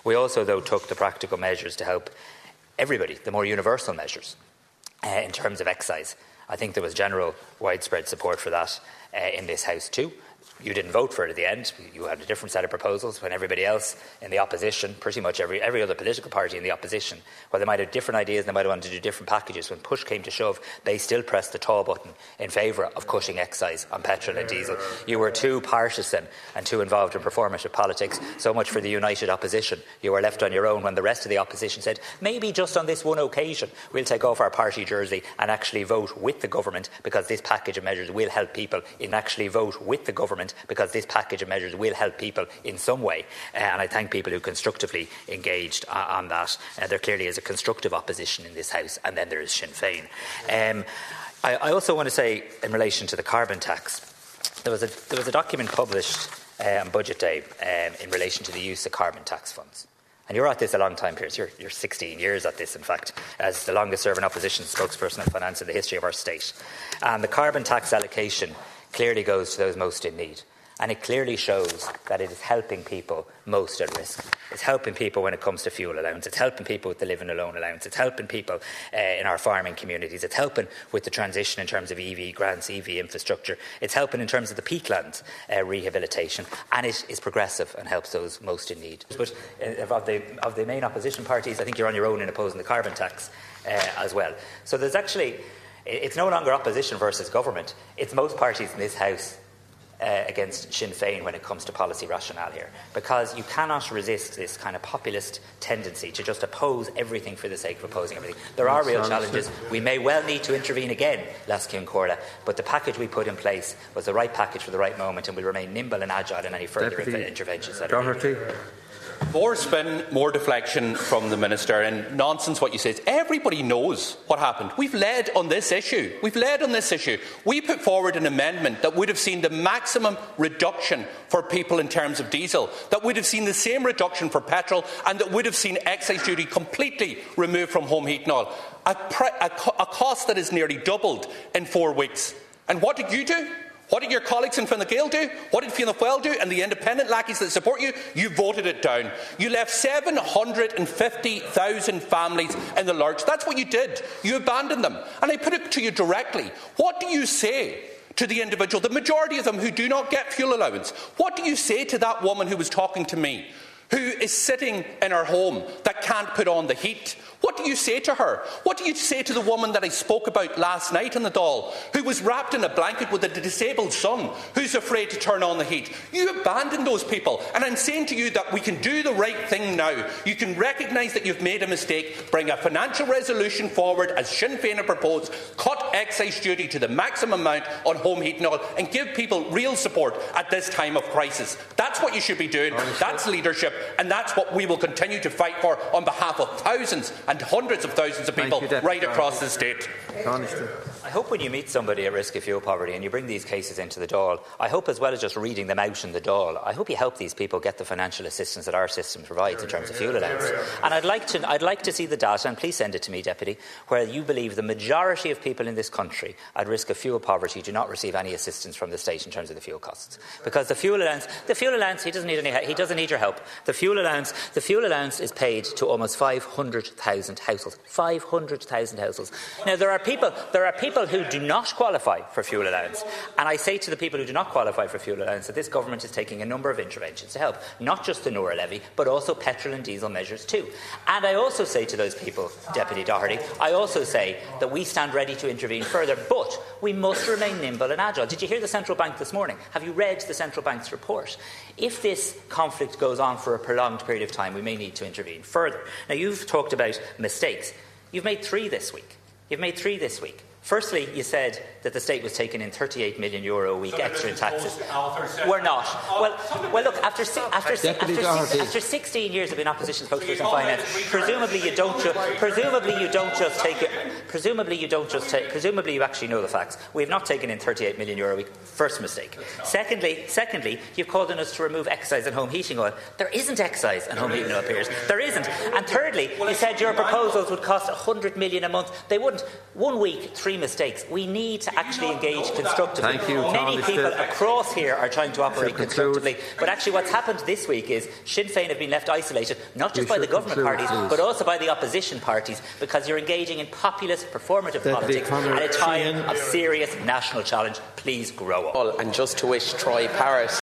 We also, though, took the practical measures to help everybody, the more universal measures, in terms of excise. I think there was general widespread support for that in this House too. You didn't vote for it at the end. You had a different set of proposals when everybody else in the opposition, pretty much every other political party in the opposition, well, they might have different ideas, they might have wanted to do different packages. When push came to shove, they still pressed the tall button in favour of cutting excise on petrol and diesel. You were too partisan and too involved in performative politics. So much for the united opposition. You were left on your own when the rest of the opposition said, maybe just on this one occasion we'll take off our party jersey and actually vote with the government because this package of measures will help people, and actually vote with the government because this package of measures will help people in some way. And I thank people who constructively engaged on that. There clearly is a constructive opposition in this House, and then there is Sinn Féin. I also want to say, in relation to the carbon tax, there was a document published on Budget Day in relation to the use of carbon tax funds. And you're at this a long time, Piers. You're 16 years at this, in fact, as the longest-serving opposition spokesperson on finance in the history of our state. And the carbon tax allocation clearly goes to those most in need. And it clearly shows that it is helping people most at risk. It's helping people when it comes to fuel allowance. It's helping people with the living alone allowance. It's helping people in our farming communities. It's helping with the transition in terms of EV grants, EV infrastructure. It's helping in terms of the peatlands rehabilitation. And it is progressive and helps those most in need. But of the main opposition parties, I think you're on your own in opposing the carbon tax as well. So there's actually, it's no longer opposition versus government. It's most parties in this House against Sinn Féin when it comes to policy rationale here, because you cannot resist this kind of populist tendency to just oppose everything for the sake of opposing everything. There are real challenges. We may well need to intervene again, Lascian Corla, but the package we put in place was the right package for the right moment, and will remain nimble and agile in any further interventions that are needed. More spin, more deflection from the Minister, and nonsense what you say. Everybody knows what happened. We've led on this issue. We put forward an amendment that would have seen the maximum reduction for people in terms of diesel, that would have seen the same reduction for petrol, and that would have seen excise duty completely removed from home heating oil. A cost that is nearly doubled in 4 weeks. And what did you do? What did your colleagues in Fine Gael do? What did Fianna Fáil do? And the independent lackeys that support you? You voted it down. You left 750,000 families in the lurch. That's what you did. You abandoned them. And I put it to you directly. What do you say to the individual, the majority of them who do not get fuel allowance? What do you say to that woman who was talking to me, who is sitting in her home that can't put on the heat? What do you say to her? What do you say to the woman that I spoke about last night in the Dáil, who was wrapped in a blanket with a disabled son, who's afraid to turn on the heat? You abandoned those people, and I'm saying to you that we can do the right thing now. You can recognise that you've made a mistake, bring a financial resolution forward, as Sinn Féin have proposed, cut excise duty to the maximum amount on home heating oil, and give people real support at this time of crisis. That's what you should be doing. That's leadership, and that's what we will continue to fight for on behalf of thousands and hundreds of thousands of people right across the state. I hope when you meet somebody at risk of fuel poverty and you bring these cases into the Dáil, I hope, as well as just reading them out in the Dáil, I hope you help these people get the financial assistance that our system provides in terms of fuel allowance. And I'd like to see the data, and please send it to me, Deputy, where you believe the majority of people in this country at risk of fuel poverty do not receive any assistance from the state in terms of the fuel costs. Because the fuel allowance, he doesn't need your help. The fuel allowance is paid to almost 500,000 households. 500,000 households. Now, there are people who do not qualify for fuel allowance, and I say to the people who do not qualify for fuel allowance that this government is taking a number of interventions to help, not just the Nura levy, but also petrol and diesel measures too. And I also say to those people, Deputy Doherty, I also say that we stand ready to intervene further, but we must remain nimble and agile. Did you hear the Central Bank this morning? Have you read the Central Bank's report? If this conflict goes on for a prolonged period of time, we may need to intervene further. Now, you've talked about mistakes. You've made 3 this week. Firstly, you said that the state was taking in €38 million a week extra in taxes. We're not. Well, look, after 16 years of being opposition spokesperson on finance, presumably you actually know the facts. We have not taken in €38 million a week. First mistake. Secondly, you've called on us to remove excise on home heating oil. There isn't excise on home heating oil, Piers. There isn't. And thirdly, you said your proposals would cost €100 million a month. They wouldn't. 1 week, 3 three mistakes. We need to actually engage constructively. Thank you, Many people across here are trying to operate constructively, but actually what's happened this week is Sinn Féin have been left isolated, not just by the government parties, but also by the opposition parties, because you're engaging in populist, performative politics at a time of serious national challenge. Please grow up. And just to wish Troy Parrott